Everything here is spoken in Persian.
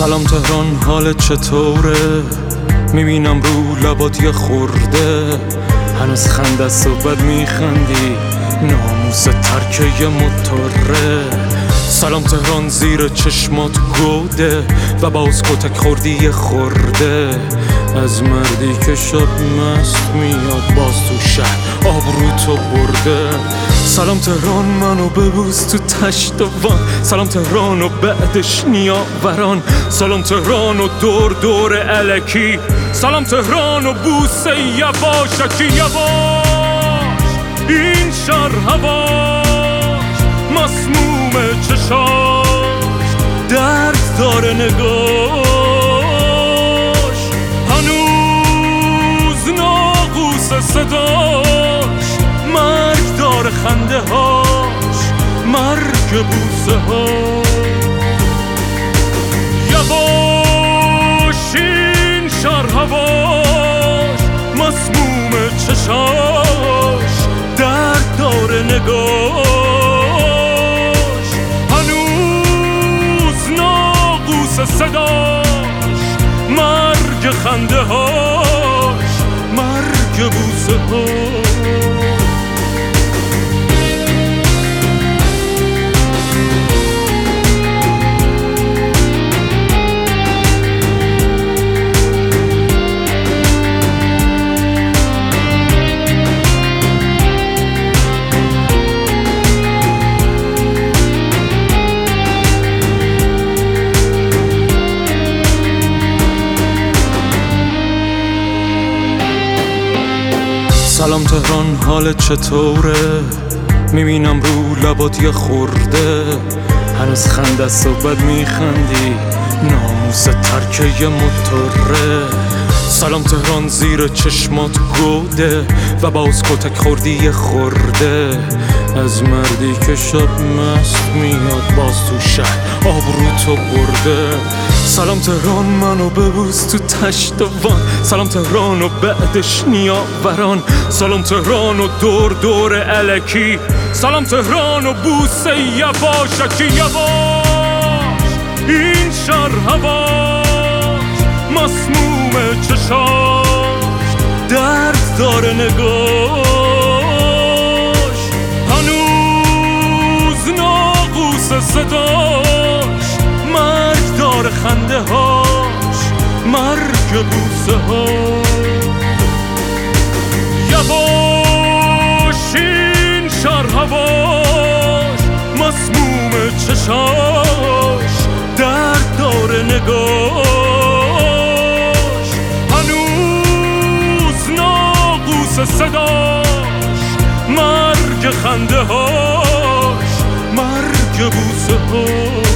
سلام تهران، حالت چطوره؟ میبینم رو لبات یه خورده، هنوز خنده صحبت میخندی، ناموس ترک یه موتوره. سلام تهران، زیر چشمات گوده و باز کتک خوردی یه خورده، از مردی که شب مست میاد باز تو شهر آبروتو برده. سلام تهران، منو ببوس تو تشتوان، سلام تهران و بعدش نیاوران، سلام تهران و دور دور الکی، سلام تهران و بوسه یواشکی یواش. این شهر هواش مسموم چشاش، درد داره نگاش، هنوز ناقوس صداش، مرگ داره خنده هاش، مرگ بوسه هاش. یواش این شهر هواش مسموم چشاش، درد داره نگاش، هنوز ناقوس صداش، مرگ خنده هاش، مرگ بوسه هاش. سلام تهران، حالت چطوره؟ میبینم رو لبات یه خورده، هنوز خنده صحبت میخندی، ناموس ترک یه موتوره. سلام تهران، زیر چشمات گوده و باز کتک خوردی یه خورده، از مردی که شب مست میاد باز تو شهر آبروتو برده. سلام تهران، منو ببوس تو تشتوان، سلام تهران و بعدش نیاوران، سلام تهران و دور دور الکی، سلام تهران و بوسه یواشکی یواش. این شهر هواش مسموم چشاش، درد داره نگاش، هنوز ناقوس صداش، مرگ داره خنده هاش، مرگ بوسه هاش. یواش این شهر هواش مسموم چشاش، درد داره نگاش، هنوز ناقوس صداش، مرگ خنده هاش، مرگ بوسه هاش.